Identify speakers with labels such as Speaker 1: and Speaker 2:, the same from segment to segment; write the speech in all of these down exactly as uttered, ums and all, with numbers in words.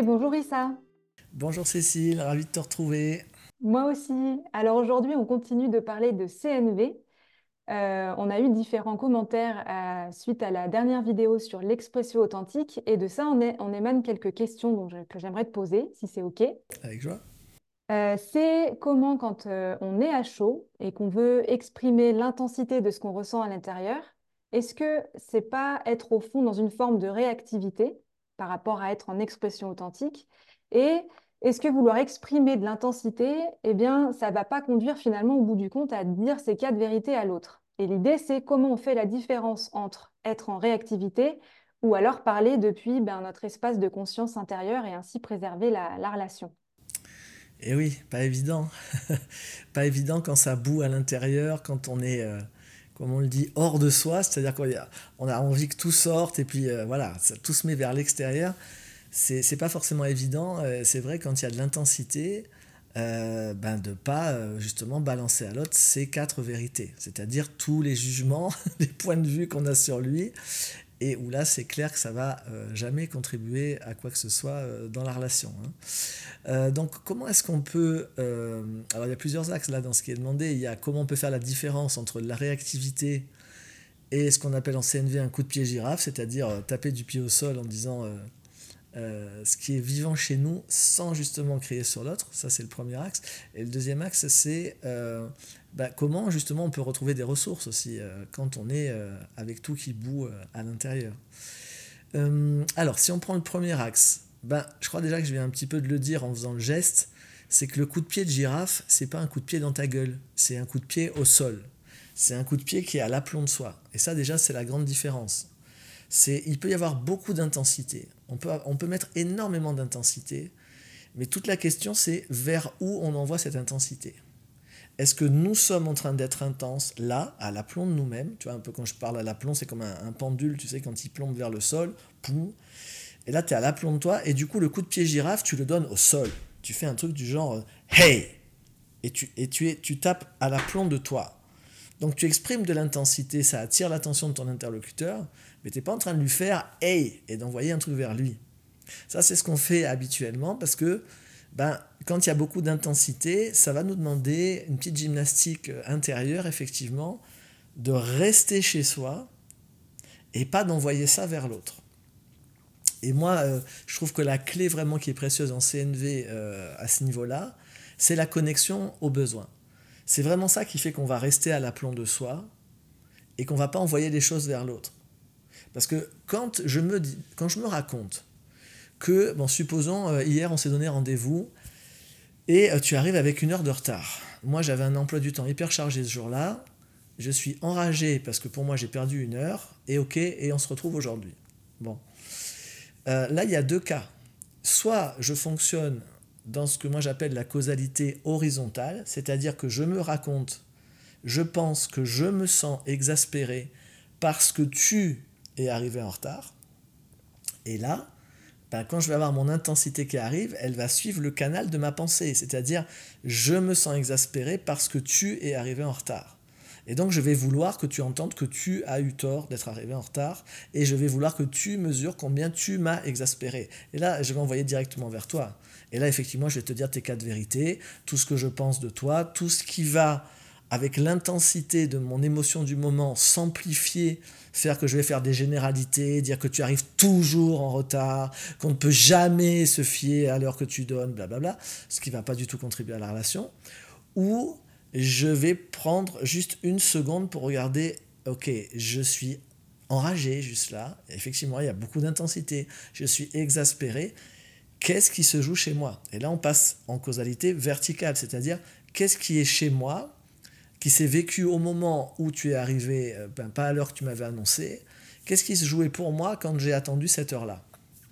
Speaker 1: Oui, bonjour Issa.
Speaker 2: Bonjour Cécile, ravi de te retrouver.
Speaker 1: Moi aussi. Alors aujourd'hui, on continue de parler de C N V. Euh, on a eu différents commentaires euh, suite à la dernière vidéo sur l'expression authentique et de ça, on, est, on émane quelques questions dont je- que j'aimerais te poser, si c'est OK.
Speaker 2: Avec joie.
Speaker 1: Euh, c'est comment, quand euh, on est à chaud et qu'on veut exprimer l'intensité de ce qu'on ressent à l'intérieur, est-ce que c'est pas être au fond dans une forme de réactivité par rapport à être en expression authentique? Et est-ce que vouloir exprimer de l'intensité, eh bien, ça va pas conduire finalement au bout du compte à dire ces quatre vérités à l'autre? Et l'idée, c'est comment on fait la différence entre être en réactivité ou alors parler depuis ben, notre espace de conscience intérieure et ainsi préserver la la relation.
Speaker 2: Et oui, pas évident. Pas évident quand ça bout à l'intérieur, quand on est, euh, comme on le dit, hors de soi, c'est-à-dire qu'on a, on a envie que tout sorte et puis euh, voilà, ça, tout se met vers l'extérieur. C'est, c'est pas forcément évident. Euh, c'est vrai quand il y a de l'intensité, euh, ben de pas euh, justement balancer à l'autre ces quatre vérités, c'est-à-dire tous les jugements, les points de vue qu'on a sur lui, et où là c'est clair que ça va euh, jamais contribuer à quoi que ce soit euh, dans la relation, hein. Euh, donc comment est-ce qu'on peut... euh, alors il y a plusieurs axes là dans ce qui est demandé. Il y a comment on peut faire la différence entre la réactivité et ce qu'on appelle en C N V un coup de pied girafe, c'est-à-dire euh, taper du pied au sol en disant euh, euh, ce qui est vivant chez nous sans justement crier sur l'autre. Ça c'est le premier axe. Et le deuxième axe c'est euh, bah, comment justement on peut retrouver des ressources aussi euh, quand on est euh, avec tout qui bout euh, à l'intérieur. Euh, alors, si on prend le premier axe, ben, je crois déjà que je viens un petit peu de le dire en faisant le geste, c'est que le coup de pied de girafe, c'est pas un coup de pied dans ta gueule, c'est un coup de pied au sol. C'est un coup de pied qui est à l'aplomb de soi. Et ça, déjà, c'est la grande différence. C'est, il peut y avoir beaucoup d'intensité. On peut, on peut mettre énormément d'intensité, mais toute la question, c'est vers où on envoie cette intensité. Est-ce que nous sommes en train d'être intenses là, à l'aplomb de nous-mêmes? Tu vois, un peu quand je parle à l'aplomb, c'est comme un, un pendule, tu sais, quand il plombe vers le sol, poum, et là, tu es à l'aplomb de toi, et du coup, le coup de pied girafe, tu le donnes au sol. Tu fais un truc du genre euh, Hey! Et tu, et tu, es, tu tapes à l'aplomb de toi. Donc tu exprimes de l'intensité, ça attire l'attention de ton interlocuteur, mais tu n'es pas en train de lui faire Hey! Et d'envoyer un truc vers lui. Ça, c'est ce qu'on fait habituellement parce que ben, quand il y a beaucoup d'intensité, ça va nous demander une petite gymnastique intérieure, effectivement, de rester chez soi et pas d'envoyer ça vers l'autre. Et moi, euh, je trouve que la clé vraiment qui est précieuse en C N V euh, à ce niveau-là, c'est la connexion aux besoins. C'est vraiment ça qui fait qu'on va rester à l'aplomb de soi et qu'on ne va pas envoyer les choses vers l'autre. Parce que quand je me, dis, quand je me raconte que, bon, supposons, euh, hier on s'est donné rendez-vous et euh, tu arrives avec une heure de retard. Moi j'avais un emploi du temps hyper chargé ce jour-là, je suis enragé parce que pour moi j'ai perdu une heure, et ok, et on se retrouve aujourd'hui. Bon. Euh, là, il y a deux cas. Soit je fonctionne dans ce que moi j'appelle la causalité horizontale, c'est-à-dire que je me raconte, je pense que je me sens exaspéré parce que tu es arrivé en retard. Et là, ben, quand je vais avoir mon intensité qui arrive, elle va suivre le canal de ma pensée, c'est-à-dire je me sens exaspéré parce que tu es arrivé en retard. Et donc je vais vouloir que tu entendes que tu as eu tort d'être arrivé en retard, et je vais vouloir que tu mesures combien tu m'as exaspéré. Et là, je vais envoyer directement vers toi. Et là, effectivement, je vais te dire tes quatre vérités, tout ce que je pense de toi, tout ce qui va, avec l'intensité de mon émotion du moment, s'amplifier, faire que je vais faire des généralités, dire que tu arrives toujours en retard, qu'on ne peut jamais se fier à l'heure que tu donnes, blablabla, ce qui ne va pas du tout contribuer à la relation. Ou je vais prendre juste une seconde pour regarder, ok, je suis enragé juste là, effectivement il y a beaucoup d'intensité, je suis exaspéré, qu'est-ce qui se joue chez moi? Et là on passe en causalité verticale, c'est-à-dire qu'est-ce qui est chez moi, qui s'est vécu au moment où tu es arrivé, ben, pas à l'heure que tu m'avais annoncé, qu'est-ce qui se jouait pour moi quand j'ai attendu cette heure-là?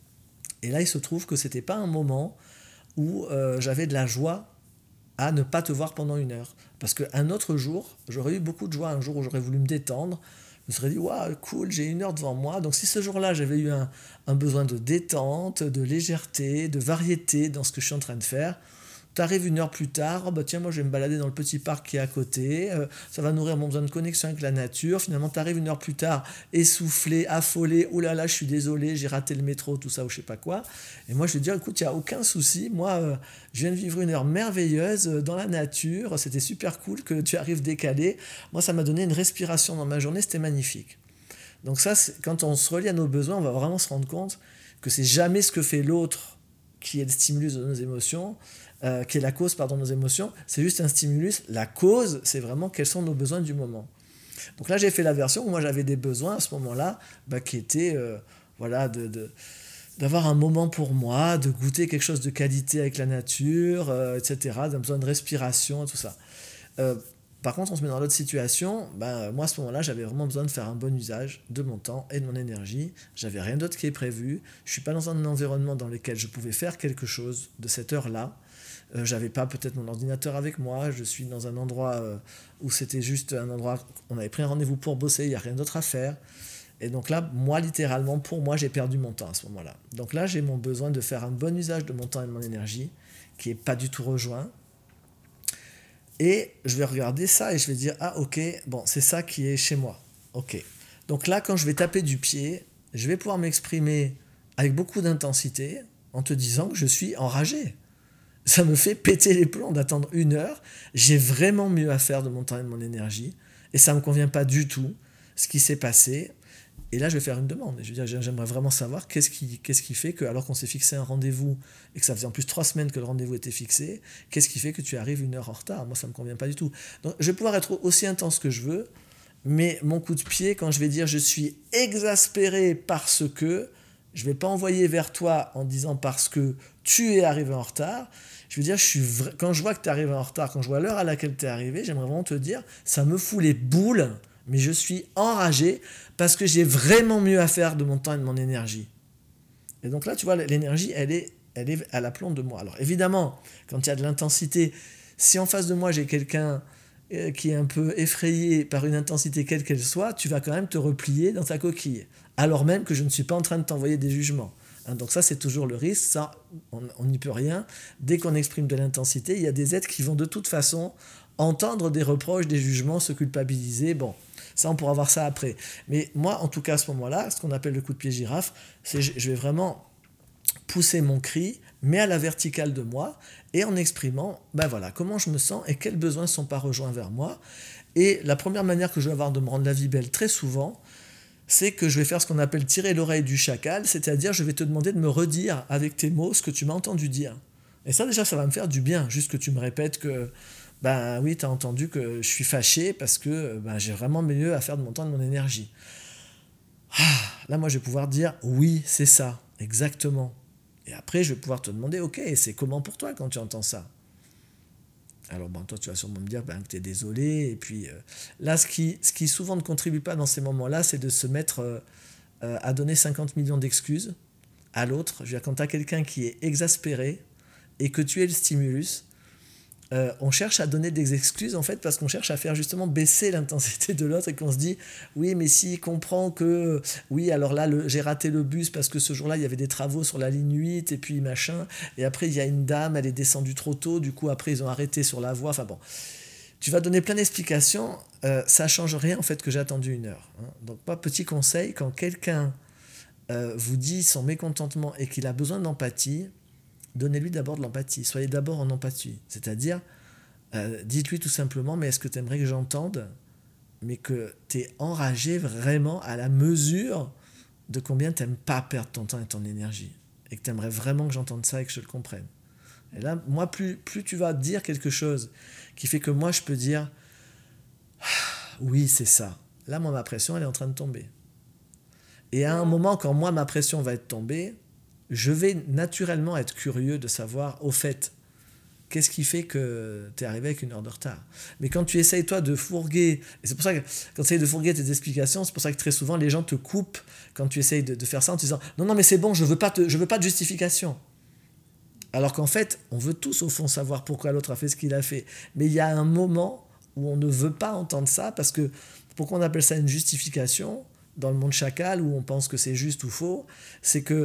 Speaker 2: Et là il se trouve que c'était pas un moment où euh, j'avais de la joie à ne pas te voir pendant une heure. Parce qu'un autre jour, j'aurais eu beaucoup de joie, un jour où j'aurais voulu me détendre, je me serais dit, waouh, cool, j'ai une heure devant moi. Donc si ce jour-là, j'avais eu un, un besoin de détente, de légèreté, de variété dans ce que je suis en train de faire, Tu arrives une heure plus tard, oh bah tiens, moi je vais me balader dans le petit parc qui est à côté, euh, ça va nourrir mon besoin de connexion avec la nature. Finalement, tu arrives une heure plus tard, essoufflé, affolé, oh là là, je suis désolé, j'ai raté le métro, tout ça, ou je sais pas quoi. Et moi, je vais te dire, écoute, il n'y a aucun souci, moi, euh, je viens de vivre une heure merveilleuse euh, dans la nature, c'était super cool que tu arrives décalé. Moi, ça m'a donné une respiration dans ma journée, c'était magnifique. Donc ça, quand on se relie à nos besoins, on va vraiment se rendre compte que c'est jamais ce que fait l'autre qui est le stimulus de nos émotions, euh, qui est la cause pardon, de nos émotions, c'est juste un stimulus. La cause, c'est vraiment quels sont nos besoins du moment. Donc là, j'ai fait la version où moi j'avais des besoins à ce moment-là, bah, qui étaient euh, voilà, de, de, d'avoir un moment pour moi, de goûter quelque chose de qualité avec la nature, euh, et cetera, d'un besoin de respiration, tout ça. Euh, Par contre, on se met dans l'autre situation. Ben, moi, à ce moment-là, j'avais vraiment besoin de faire un bon usage de mon temps et de mon énergie. J'avais rien d'autre qui est prévu. Je suis pas dans un environnement dans lequel je pouvais faire quelque chose de cette heure-là. Euh, j'avais pas peut-être mon ordinateur avec moi. Je suis dans un endroit euh, où c'était juste un endroit. On avait pris un rendez-vous pour bosser. Il y a rien d'autre à faire. Et donc là, moi, littéralement, pour moi, j'ai perdu mon temps à ce moment-là. Donc là, j'ai mon besoin de faire un bon usage de mon temps et de mon énergie, qui est pas du tout rejoint. Et je vais regarder ça et je vais dire, ah ok, bon, c'est ça qui est chez moi. Ok. Donc là, quand je vais taper du pied, je vais pouvoir m'exprimer avec beaucoup d'intensité en te disant que je suis enragé. Ça me fait péter les plombs d'attendre une heure. J'ai vraiment mieux à faire de mon temps et de mon énergie. Et ça ne me convient pas du tout ce qui s'est passé. Et là, je vais faire une demande. Je veux dire, j'aimerais vraiment savoir qu'est-ce qui, qu'est-ce qui fait que, alors qu'on s'est fixé un rendez-vous et que ça faisait en plus trois semaines que le rendez-vous était fixé, qu'est-ce qui fait que tu arrives une heure en retard? Moi, ça ne me convient pas du tout. Donc, je vais pouvoir être aussi intense que je veux, mais mon coup de pied, quand je vais dire je suis exaspéré parce que, je ne vais pas envoyer vers toi en disant parce que tu es arrivé en retard. Je veux dire, je suis vra... quand je vois que tu es arrivé en retard, quand je vois l'heure à laquelle tu es arrivé, j'aimerais vraiment te dire, ça me fout les boules, mais je suis enragé parce que j'ai vraiment mieux à faire de mon temps et de mon énergie. Et donc là, tu vois, l'énergie, elle est, elle est à l'aplomb de moi. Alors évidemment, quand il y a de l'intensité, si en face de moi, j'ai quelqu'un qui est un peu effrayé par une intensité quelle qu'elle soit, tu vas quand même te replier dans ta coquille, alors même que je ne suis pas en train de t'envoyer des jugements. Hein, donc ça, c'est toujours le risque, ça, on n'y peut rien. Dès qu'on exprime de l'intensité, il y a des êtres qui vont de toute façon entendre des reproches, des jugements, se culpabiliser, bon... Ça, on pourra voir ça après. Mais moi, en tout cas, à ce moment-là, ce qu'on appelle le coup de pied girafe, c'est je vais vraiment pousser mon cri, mais à la verticale de moi, et en exprimant, ben voilà, comment je me sens et quels besoins ne sont pas rejoints vers moi. Et la première manière que je vais avoir de me rendre la vie belle très souvent, c'est que je vais faire ce qu'on appelle tirer l'oreille du chacal, c'est-à-dire je vais te demander de me redire avec tes mots ce que tu m'as entendu dire. Et ça, déjà, ça va me faire du bien, juste que tu me répètes que ben oui, tu as entendu que je suis fâché parce que ben, j'ai vraiment mieux à faire de mon temps et de mon énergie. Ah, là, moi, je vais pouvoir dire oui, c'est ça, exactement. Et après, je vais pouvoir te demander, ok, c'est comment pour toi quand tu entends ça? Alors, ben, toi, tu vas sûrement me dire ben, que tu es désolé. Et puis, euh, là, ce qui, ce qui souvent ne contribue pas dans ces moments-là, c'est de se mettre euh, euh, à donner cinquante millions d'excuses à l'autre. Je veux dire, quand tu as quelqu'un qui est exaspéré et que tu es le stimulus, Euh, on cherche à donner des excuses en fait parce qu'on cherche à faire justement baisser l'intensité de l'autre et qu'on se dit oui mais s'il comprend que oui alors là le, j'ai raté le bus parce que ce jour-là il y avait des travaux sur la ligne huit et puis machin et après il y a une dame elle est descendue trop tôt du coup après ils ont arrêté sur la voie, enfin bon tu vas donner plein d'explications, euh, ça change rien en fait que j'ai attendu une heure, hein. Donc pas petit conseil, quand quelqu'un euh, vous dit son mécontentement et qu'il a besoin d'empathie, donnez-lui d'abord de l'empathie. Soyez d'abord en empathie. C'est-à-dire, euh, dites-lui tout simplement, mais est-ce que tu aimerais que j'entende, mais que tu es enragé vraiment à la mesure de combien tu n'aimes pas perdre ton temps et ton énergie. Et que tu aimerais vraiment que j'entende ça et que je le comprenne. Et là, moi, plus, plus tu vas dire quelque chose qui fait que moi, je peux dire, ah, oui, c'est ça. Là, moi, ma pression, elle est en train de tomber. Et à un moment, quand moi, ma pression va être tombée, je vais naturellement être curieux de savoir, au fait, qu'est-ce qui fait que tu es arrivé avec une heure de retard. Mais quand tu essayes, toi, de fourguer, et c'est pour ça que quand tu essayes de fourguer tes explications, c'est pour ça que très souvent, les gens te coupent quand tu essayes de, de faire ça en te disant « Non, non, mais c'est bon, je veux pas te, je veux pas de justification ». Alors qu'en fait, on veut tous, au fond, savoir pourquoi l'autre a fait ce qu'il a fait. Mais il y a un moment où on ne veut pas entendre ça, parce que, pourquoi on appelle ça une justification, dans le monde chacal, où on pense que c'est juste ou faux, c'est que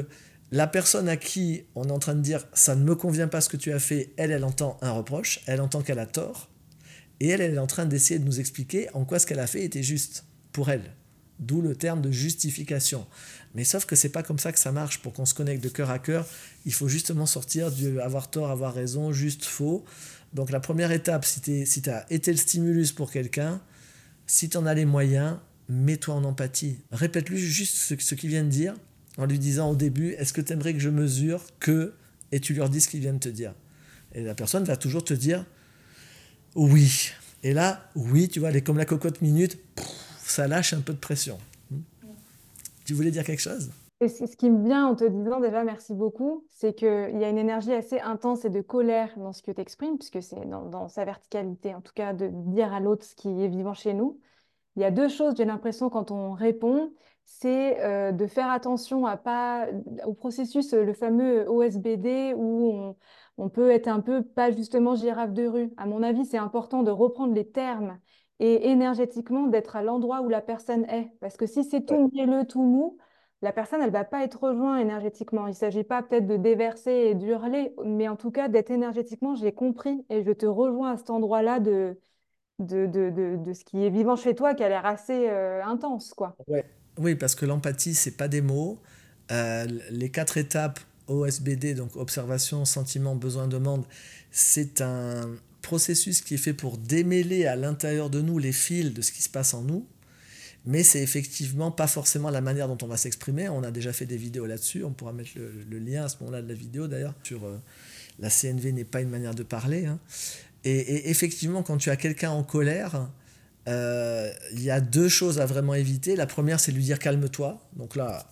Speaker 2: La personne à qui on est en train de dire ça ne me convient pas ce que tu as fait, elle, elle entend un reproche, elle entend qu'elle a tort, et elle, elle est en train d'essayer de nous expliquer en quoi ce qu'elle a fait était juste pour elle. D'où le terme de justification. Mais sauf que c'est pas comme ça que ça marche. Pour qu'on se connecte de cœur à cœur, il faut justement sortir du avoir tort, avoir raison, juste, faux. Donc la première étape, si tu si as été le stimulus pour quelqu'un, si tu en as les moyens, mets-toi en empathie. Répète-lui juste ce, ce qu'il vient de dire, en lui disant au début, est-ce que tu aimerais que je mesure que, et tu leur dis ce qu'il vient de te dire. Et la personne va toujours te dire, oui. Et là, oui, tu vois, elle est comme la cocotte minute, pff, ça lâche un peu de pression. Tu voulais dire quelque chose?
Speaker 1: Et ce ce qui me vient en te disant déjà merci beaucoup, c'est qu'il y a une énergie assez intense et de colère dans ce que tu exprimes, puisque c'est dans, dans sa verticalité, en tout cas, de dire à l'autre ce qui est vivant chez nous. Il y a deux choses, j'ai l'impression, quand on répond, c'est euh, de faire attention à pas, au processus, euh, le fameux O S B D, où on, on peut être un peu, pas justement girafe de rue. À mon avis, c'est important de reprendre les termes et énergétiquement d'être à l'endroit où la personne est. Parce que si c'est
Speaker 2: Ouais.
Speaker 1: tout mielleux, tout mou, la personne, elle va pas être rejointe énergétiquement. Il ne s'agit pas peut-être de déverser et d'hurler, mais en tout cas d'être énergétiquement, j'ai compris et je te rejoins à cet endroit-là de de, de, de, de ce qui est vivant chez toi qui a l'air assez euh, intense, quoi.
Speaker 2: Ouais. Oui, parce que l'empathie, c'est pas des mots. Euh, les quatre étapes O S B D, donc observation, sentiment, besoin, demande, c'est un processus qui est fait pour démêler à l'intérieur de nous les fils de ce qui se passe en nous. Mais c'est effectivement pas forcément la manière dont on va s'exprimer. On a déjà fait des vidéos là-dessus. On pourra mettre le, le lien à ce moment-là de la vidéo d'ailleurs. Sur euh, la C N V n'est pas une manière de parler. Hein. Et, et effectivement, quand tu as quelqu'un en colère, euh, il y a deux choses à vraiment éviter. La première, c'est de lui dire calme-toi. Donc là,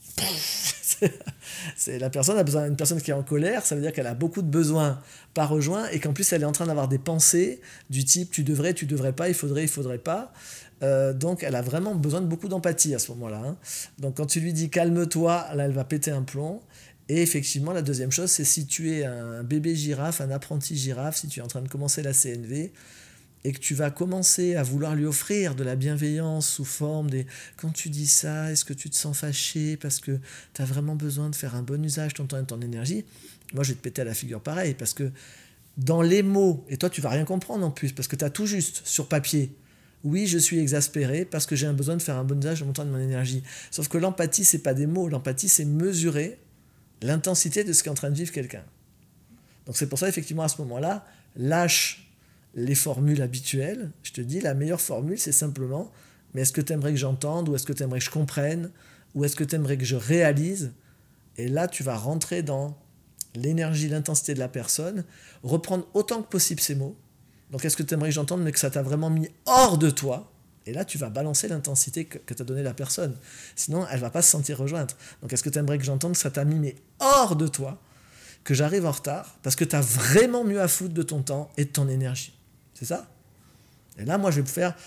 Speaker 2: c'est la personne a besoin d'une personne qui est en colère. Ça veut dire qu'elle a beaucoup de besoins pas rejoints et qu'en plus elle est en train d'avoir des pensées du type tu devrais, tu devrais pas, il faudrait, il faudrait pas. Euh, donc elle a vraiment besoin de beaucoup d'empathie à ce moment-là. Hein. Donc quand tu lui dis calme-toi, là elle va péter un plomb. Et effectivement, la deuxième chose, c'est si tu es un bébé girafe, un apprenti girafe, si tu es en train de commencer la C N V, et que tu vas commencer à vouloir lui offrir de la bienveillance sous forme des quand tu dis ça, est-ce que tu te sens fâché parce que tu as vraiment besoin de faire un bon usage de ton temps et de ton énergie, moi je vais te péter à la figure pareil, parce que dans les mots, et toi tu vas rien comprendre en plus, parce que tu as tout juste sur papier, oui je suis exaspéré parce que j'ai un besoin de faire un bon usage de mon temps et de mon énergie. Sauf que l'empathie, c'est pas des mots, l'empathie c'est mesurer l'intensité de ce qu'est en train de vivre quelqu'un. Donc c'est pour ça effectivement à ce moment-là, lâche les formules habituelles. Je te dis, la meilleure formule, c'est simplement, mais est-ce que tu aimerais que j'entende, ou est-ce que tu aimerais que je comprenne, ou est-ce que tu aimerais que je réalise? Et là, tu vas rentrer dans l'énergie, l'intensité de la personne, reprendre autant que possible ces mots. Donc, est-ce que tu aimerais que j'entende, mais que ça t'a vraiment mis hors de toi? Et là, tu vas balancer l'intensité que, que t'a donnée la personne. Sinon, elle ne va pas se sentir rejointe. Donc, est-ce que tu aimerais que j'entende que ça t'a mis mais hors de toi, que j'arrive en retard, parce que tu as vraiment mieux à foutre de ton temps et de ton énergie? C'est ça? Et là, moi, je vais faire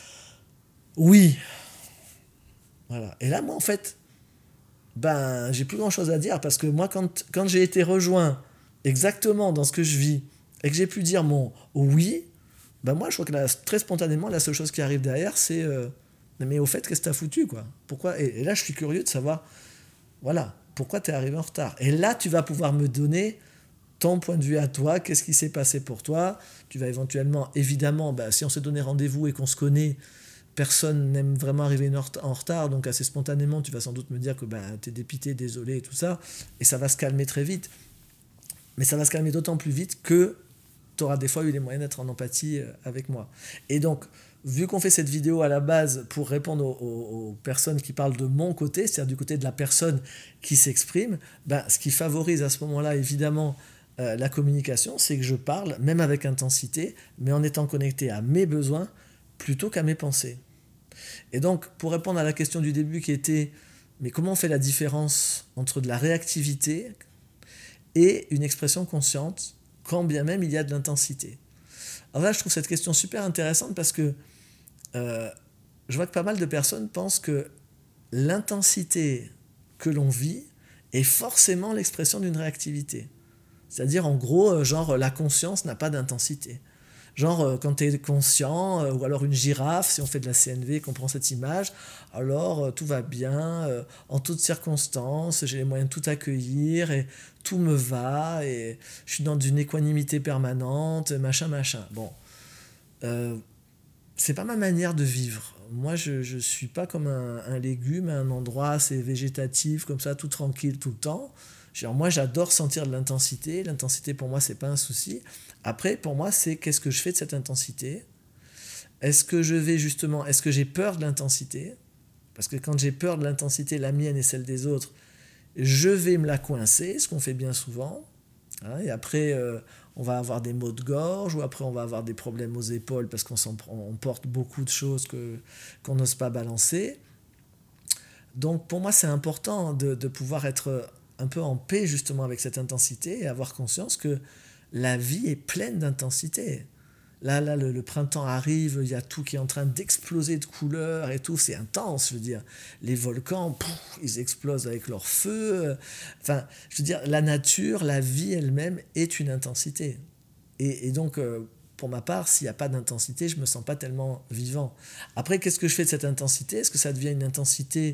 Speaker 2: oui. Voilà. Et là, moi, en fait, ben, j'ai plus grand chose à dire parce que moi, quand, quand j'ai été rejoint exactement dans ce que je vis et que j'ai pu dire mon oui, ben moi, je crois que là, très spontanément, la seule chose qui arrive derrière, c'est euh, mais au fait, qu'est-ce que t'as foutu, quoi? Pourquoi? Et, et là, je suis curieux de savoir, voilà, pourquoi t'es arrivé en retard. Et là, tu vas pouvoir me donner ton point de vue à toi, qu'est-ce qui s'est passé pour toi. Tu vas éventuellement, évidemment, bah, si on s'est donné rendez-vous et qu'on se connaît, personne n'aime vraiment arriver en retard, donc assez spontanément, tu vas sans doute me dire que bah, tu es dépité, désolé et tout ça, et ça va se calmer très vite. Mais ça va se calmer d'autant plus vite que tu auras des fois eu les moyens d'être en empathie avec moi. Et donc, vu qu'on fait cette vidéo à la base pour répondre aux, aux, aux personnes qui parlent de mon côté, c'est-à-dire du côté de la personne qui s'exprime, ben, ce qui favorise à ce moment-là, évidemment, Euh, la communication, c'est que je parle, même avec intensité, mais en étant connecté à mes besoins plutôt qu'à mes pensées. Et donc, pour répondre à la question du début qui était, mais comment on fait la différence entre de la réactivité et une expression consciente, quand bien même il y a de l'intensité? Alors là, je trouve cette question super intéressante parce que euh, je vois que pas mal de personnes pensent que l'intensité que l'on vit est forcément l'expression d'une réactivité. C'est-à-dire, en gros, genre, la conscience n'a pas d'intensité. Genre, euh, quand tu es conscient, euh, ou alors une girafe, si on fait de la C N V, qu'on prend cette image, alors euh, tout va bien, euh, en toutes circonstances, j'ai les moyens de tout accueillir, et tout me va, et je suis dans une équanimité permanente, machin, machin. Bon, euh, c'est pas ma manière de vivre. Moi, je, je suis pas comme un, un légume à un endroit assez végétatif, comme ça, tout tranquille tout le temps. Genre, moi, j'adore sentir de l'intensité. L'intensité, pour moi, c'est pas un souci. Après, pour moi, c'est qu'est-ce que je fais de cette intensité. Est-ce que je vais justement, est-ce que j'ai peur de l'intensité? Parce que quand j'ai peur de l'intensité, la mienne et celle des autres, je vais me la coincer, ce qu'on fait bien souvent. Hein, et après, euh, on va avoir des maux de gorge, ou après, on va avoir des problèmes aux épaules parce qu'on s'en, on porte beaucoup de choses que, qu'on n'ose pas balancer. Donc, pour moi, c'est important de, de pouvoir être un peu en paix justement avec cette intensité et avoir conscience que la vie est pleine d'intensité. Là, là le, le printemps arrive, il y a tout qui est en train d'exploser de couleurs et tout, c'est intense, je veux dire. Les volcans, pouf, ils explosent avec leur feu. Enfin, je veux dire, la nature, la vie elle-même est une intensité. Et, et donc, euh, pour ma part, s'il n'y a pas d'intensité, je ne me sens pas tellement vivant. Après, qu'est-ce que je fais de cette intensité? Est-ce que ça devient une intensité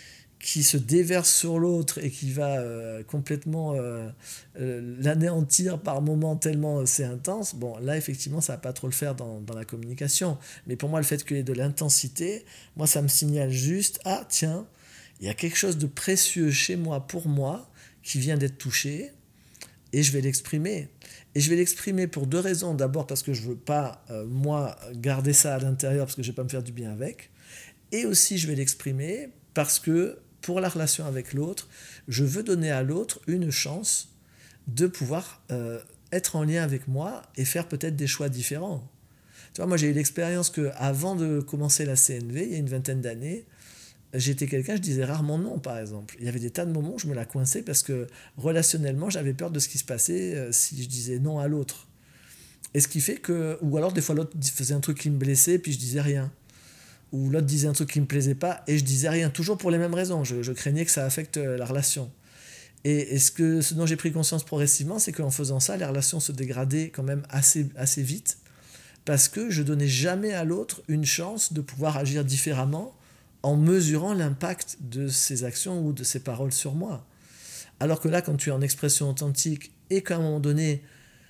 Speaker 2: qui se déverse sur l'autre et qui va euh, complètement euh, euh, l'anéantir par moments tellement c'est intense, bon, là, effectivement, ça va pas trop le faire dans, dans la communication. Mais pour moi, le fait qu'il y ait de l'intensité, moi, ça me signale juste, ah, tiens, il y a quelque chose de précieux chez moi, pour moi, qui vient d'être touché, et je vais l'exprimer. Et je vais l'exprimer pour deux raisons. D'abord, parce que je veux pas, euh, moi, garder ça à l'intérieur, parce que je vais pas me faire du bien avec. Et aussi, je vais l'exprimer parce que, pour la relation avec l'autre, je veux donner à l'autre une chance de pouvoir euh, être en lien avec moi et faire peut-être des choix différents. Tu vois, moi j'ai eu l'expérience qu'avant de commencer la C N V, il y a une vingtaine d'années, j'étais quelqu'un, je disais rarement non, par exemple. Il y avait des tas de moments où je me la coinçais parce que relationnellement, j'avais peur de ce qui se passait euh, si je disais non à l'autre. Et ce qui fait que, ou alors des fois l'autre faisait un truc qui me blessait, puis je disais rien. Ou l'autre disait un truc qui ne me plaisait pas et je disais rien, toujours pour les mêmes raisons. Je, je craignais que ça affecte la relation. Et, et ce, que, ce dont j'ai pris conscience progressivement, c'est qu'en faisant ça, les relations se dégradaient quand même assez, assez vite parce que je donnais jamais à l'autre une chance de pouvoir agir différemment en mesurant l'impact de ses actions ou de ses paroles sur moi. Alors que là, quand tu es en expression authentique et qu'à un moment donné,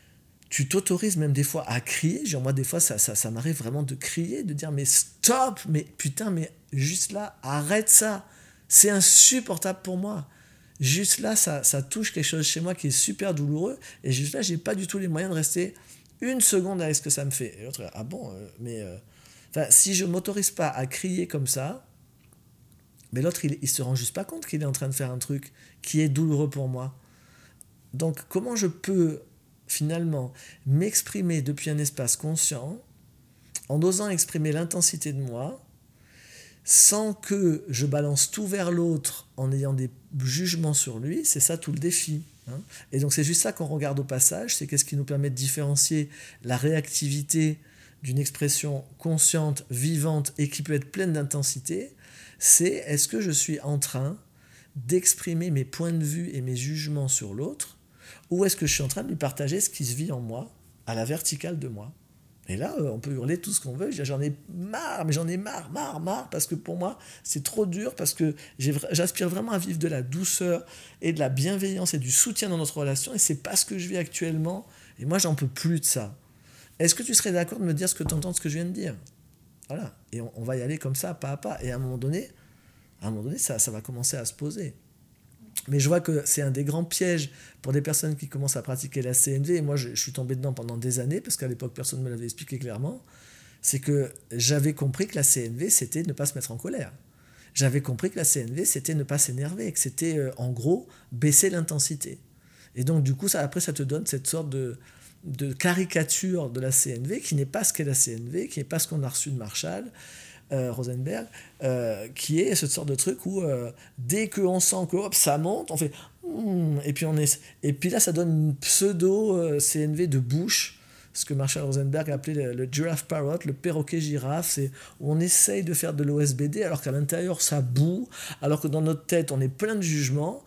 Speaker 2: tu t'autorises même des fois à crier. Genre moi, des fois, ça, ça, ça m'arrive vraiment de crier, de dire mais stop, mais putain, mais juste là, arrête ça. C'est insupportable pour moi. Juste là, ça, ça touche quelque chose chez moi qui est super douloureux. Et juste là, j'ai pas du tout les moyens de rester une seconde avec ce que ça me fait. Et l'autre, ah bon, euh, mais euh... enfin, si je m'autorise pas à crier comme ça, mais l'autre, il, il se rend juste pas compte qu'il est en train de faire un truc qui est douloureux pour moi. Donc, comment je peux finalement m'exprimer depuis un espace conscient, en osant exprimer l'intensité de moi, sans que je balance tout vers l'autre en ayant des jugements sur lui, c'est ça tout le défi. Hein. Et donc c'est juste ça qu'on regarde au passage, c'est qu'est-ce qui nous permet de différencier la réactivité d'une expression consciente, vivante et qui peut être pleine d'intensité, c'est est-ce que je suis en train d'exprimer mes points de vue et mes jugements sur l'autre, ou est-ce que je suis en train de lui partager ce qui se vit en moi, à la verticale de moi? Et là, on peut hurler tout ce qu'on veut. J'en ai marre, mais j'en ai marre, marre, marre, parce que pour moi, c'est trop dur, parce que j'aspire vraiment à vivre de la douceur et de la bienveillance et du soutien dans notre relation, et c'est pas ce que je vis actuellement, et moi, j'en peux plus de ça. Est-ce que tu serais d'accord de me dire ce que tu entends de ce que je viens de dire? Voilà. Et on, on va y aller comme ça, pas à pas. Et à un moment donné, à un moment donné ça, ça va commencer à se poser. Mais je vois que c'est un des grands pièges pour des personnes qui commencent à pratiquer la C N V, et moi je, je suis tombé dedans pendant des années, parce qu'à l'époque personne ne me l'avait expliqué clairement, c'est que j'avais compris que la C N V c'était ne pas se mettre en colère. J'avais compris que la C N V c'était ne pas s'énerver, que c'était euh, en gros baisser l'intensité. Et donc du coup ça, après ça te donne cette sorte de, de caricature de la C N V qui n'est pas ce qu'est la C N V, qui n'est pas ce qu'on a reçu de Marshall, Euh, Rosenberg, euh, qui est cette sorte de truc où euh, dès qu'on sent que hop, ça monte, on fait hmm, et puis on est et puis là ça donne une pseudo euh, C N V de bouche, ce que Marshall Rosenberg appelait le, le giraffe parrot, le perroquet girafe, c'est où on essaye de faire de l'O S B D alors qu'à l'intérieur ça boue, alors que dans notre tête on est plein de jugements.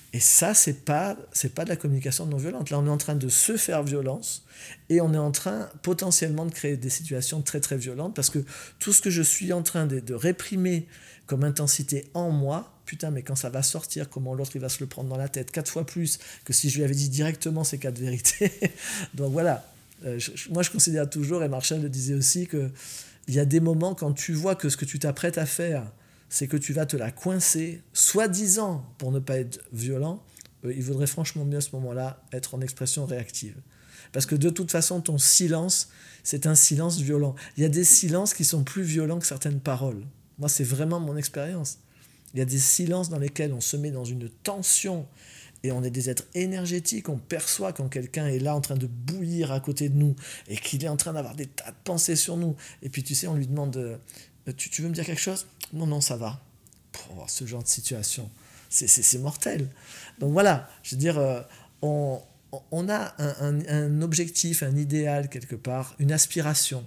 Speaker 2: Et ça, c'est pas, c'est pas de la communication non violente. Là, on est en train de se faire violence et on est en train potentiellement de créer des situations très très violentes parce que tout ce que je suis en train de, de réprimer comme intensité en moi, putain, mais quand ça va sortir, comment l'autre il va se le prendre dans la tête quatre fois plus que si je lui avais dit directement ces quatre vérités. Donc voilà, euh, je, moi je considère toujours, et Marshall le disait aussi, que il y a des moments quand tu vois que ce que tu t'apprêtes à faire, c'est que tu vas te la coincer, soi-disant pour ne pas être violent, euh, il vaudrait franchement mieux à ce moment-là être en expression réactive. Parce que de toute façon, ton silence, c'est un silence violent. Il y a des silences qui sont plus violents que certaines paroles. Moi, c'est vraiment mon expérience. Il y a des silences dans lesquels on se met dans une tension et on est des êtres énergétiques, on perçoit quand quelqu'un est là en train de bouillir à côté de nous et qu'il est en train d'avoir des tas de pensées sur nous. Et puis tu sais, on lui demande euh, tu, tu veux me dire quelque chose? Non, non, ça va. Oh, ce genre de situation, c'est, c'est, c'est mortel. Donc voilà, je veux dire, euh, on, on a un, un, un objectif, un idéal quelque part, une aspiration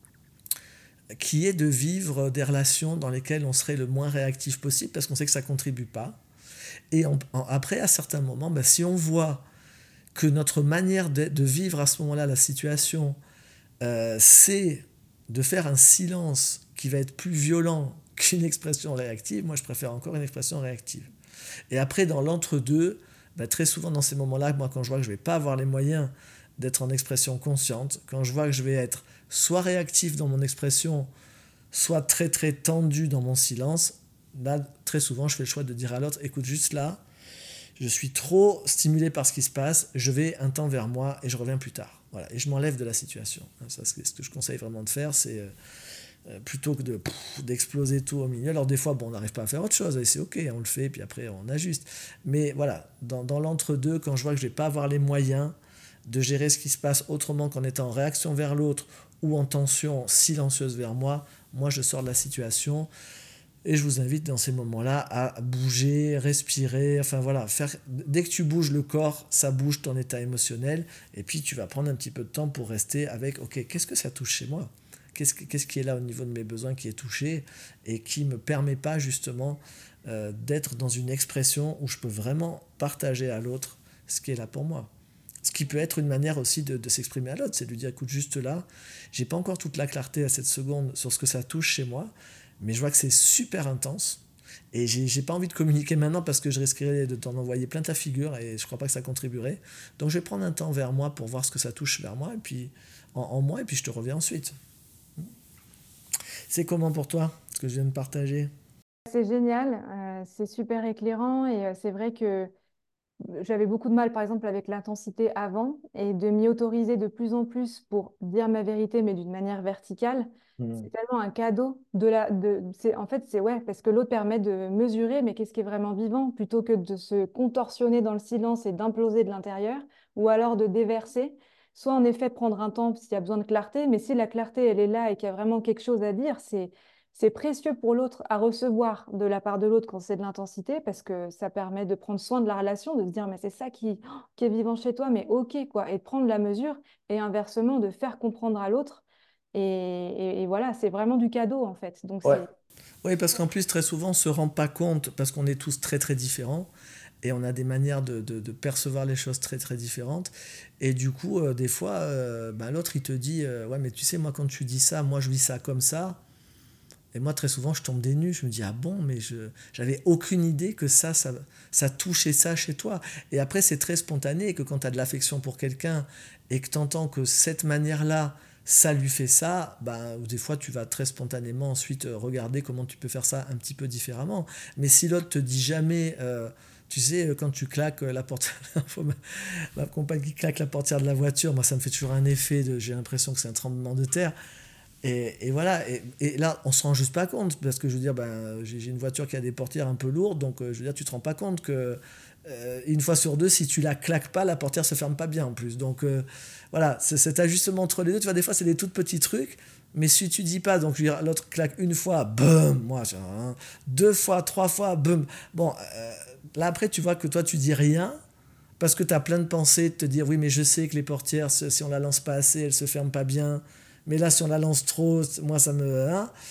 Speaker 2: qui est de vivre des relations dans lesquelles on serait le moins réactif possible parce qu'on sait que ça ne contribue pas. Et on, en, après, à certains moments, ben, si on voit que notre manière de, de vivre à ce moment-là la situation, euh, c'est de faire un silence qui va être plus violent qu'une expression réactive, moi je préfère encore une expression réactive. Et après, dans l'entre-deux, ben, très souvent dans ces moments-là, moi quand je vois que je ne vais pas avoir les moyens d'être en expression consciente, quand je vois que je vais être soit réactif dans mon expression, soit très très tendu dans mon silence, là très souvent je fais le choix de dire à l'autre, écoute juste là, je suis trop stimulé par ce qui se passe, je vais un temps vers moi et je reviens plus tard. Voilà, et je m'enlève de la situation. Ça, ce que je conseille vraiment de faire, c'est euh, plutôt que de, pff, d'exploser tout au milieu. Alors des fois, bon, on n'arrive pas à faire autre chose, et c'est ok, on le fait, puis après on ajuste. Mais voilà, dans, dans l'entre-deux, quand je vois que je ne vais pas avoir les moyens de gérer ce qui se passe autrement qu'en étant en réaction vers l'autre ou en tension silencieuse vers moi, moi je sors de la situation. Et je vous invite dans ces moments-là à bouger, respirer, enfin voilà, faire, dès que tu bouges le corps, ça bouge ton état émotionnel, et puis tu vas prendre un petit peu de temps pour rester avec, ok, qu'est-ce que ça touche chez moi? Qu'est-ce, qu'est-ce qui est là au niveau de mes besoins qui est touché et qui ne me permet pas justement euh, d'être dans une expression où je peux vraiment partager à l'autre ce qui est là pour moi. Ce qui peut être une manière aussi de, de s'exprimer à l'autre, c'est de lui dire, écoute, juste là, j'ai pas encore toute la clarté à cette seconde sur ce que ça touche chez moi, mais je vois que c'est super intense et j'ai, j'ai pas envie de communiquer maintenant parce que je risquerais de t'en envoyer plein ta figure et je crois pas que ça contribuerait. Donc je vais prendre un temps vers moi pour voir ce que ça touche vers moi et puis en, en moi et puis je te reviens ensuite. C'est comment pour toi ce que je viens de partager?
Speaker 1: C'est génial, euh, c'est super éclairant et euh, c'est vrai que j'avais beaucoup de mal, par exemple, avec l'intensité avant, et de m'y autoriser de plus en plus pour dire ma vérité, mais d'une manière verticale,
Speaker 2: Mmh.
Speaker 1: c'est tellement un cadeau de la, de, c'est, en fait, c'est ouais, parce que l'autre permet de mesurer, mais qu'est-ce qui est vraiment vivant, plutôt que de se contorsionner dans le silence et d'imploser de l'intérieur, ou alors de déverser. Soit en effet prendre un temps s'il y a besoin de clarté, mais si la clarté, elle est là et qu'il y a vraiment quelque chose à dire, c'est c'est précieux pour l'autre à recevoir de la part de l'autre quand c'est de l'intensité parce que ça permet de prendre soin de la relation, de se dire mais c'est ça qui, oh, qui est vivant chez toi, mais ok quoi, et de prendre la mesure et inversement de faire comprendre à l'autre. Et, et- et voilà, c'est vraiment du cadeau en fait. Donc
Speaker 2: Ouais.
Speaker 1: c'est
Speaker 2: Oui, parce qu'en plus, très souvent, on ne se rend pas compte, parce qu'on est tous très très différents, et on a des manières de, de- de percevoir les choses très très différentes. Et du coup, euh, des fois, euh, ben, l'autre, il te dit, euh, ouais, mais tu sais, moi, quand tu dis ça, moi, je vis ça comme ça. Et moi, très souvent, je tombe des nues. Je me dis, ah bon, mais je j'avais aucune idée que ça, ça, ça touchait ça chez toi. Et après, c'est très spontané, et que quand tu as de l'affection pour quelqu'un, et que tu entends que cette manière-là, ça lui fait ça, ben, des fois, tu vas très spontanément ensuite euh, regarder comment tu peux faire ça un petit peu différemment. Mais si l'autre te dit jamais, euh, tu sais, euh, quand tu claques euh, la porte, ma, ma compagne qui claque la portière de la voiture, moi, ça me fait toujours un effet de, j'ai l'impression que c'est un tremblement de terre. Et, et voilà, et, et là, on se rend juste pas compte, parce que je veux dire, ben, j'ai j'ai une voiture qui a des portières un peu lourdes, donc euh, je veux dire, tu te rends pas compte que euh, une fois sur deux, si tu la claques pas, la portière se ferme pas bien en plus. Donc euh, voilà, c'est cet ajustement entre les deux, tu vois, des fois, c'est des tout petits trucs, mais si tu dis pas, donc je veux dire, l'autre claque une fois, boum, moi, hein, deux fois, trois fois, boum. Bon, euh, là après, tu vois que toi, tu dis rien, parce que tu as plein de pensées de te dire, oui, mais je sais que les portières, si on la lance pas assez, elles se ferment pas bien. Mais là, si on la lance trop, moi, ça me... hein.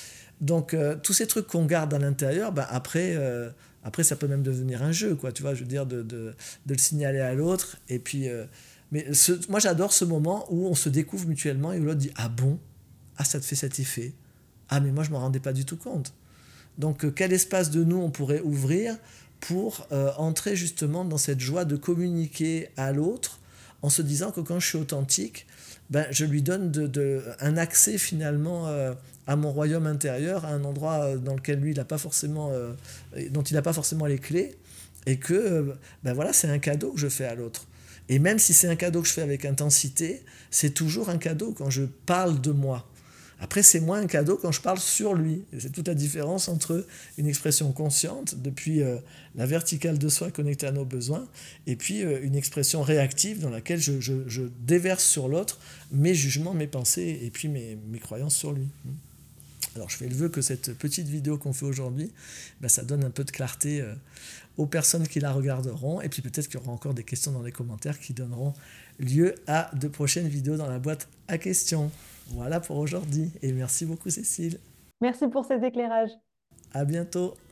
Speaker 2: Donc, euh, tous ces trucs qu'on garde à l'intérieur, ben, après, euh, après, ça peut même devenir un jeu, quoi, tu vois, je veux dire, de, de, de le signaler à l'autre. Et puis, euh, mais ce, moi, j'adore ce moment où on se découvre mutuellement et où l'autre dit: ah bon? Ah, ça te fait cet effet? Ah, mais moi, je m'en rendais pas du tout compte. Donc, euh, quel espace de nous on pourrait ouvrir pour euh, entrer justement dans cette joie de communiquer à l'autre en se disant que quand je suis authentique, ben, je lui donne de, de, un accès finalement euh, à mon royaume intérieur, à un endroit dans lequel lui, il a pas forcément, euh, dont il n'a pas forcément les clés, et que euh, ben voilà, c'est un cadeau que je fais à l'autre. Et même si c'est un cadeau que je fais avec intensité, c'est toujours un cadeau quand je parle de moi. Après, c'est moins un cadeau quand je parle sur lui. Et c'est toute la différence entre une expression consciente, depuis euh, la verticale de soi connectée à nos besoins, et puis euh, une expression réactive dans laquelle je, je, je déverse sur l'autre mes jugements, mes pensées, et puis mes, mes croyances sur lui. Alors, je fais le vœu que cette petite vidéo qu'on fait aujourd'hui, ben, ça donne un peu de clarté euh, aux personnes qui la regarderont, et puis peut-être qu'il y aura encore des questions dans les commentaires qui donneront lieu à de prochaines vidéos dans la boîte à questions. Voilà pour aujourd'hui, et merci beaucoup Cécile.
Speaker 1: Merci pour cet éclairage.
Speaker 2: À bientôt.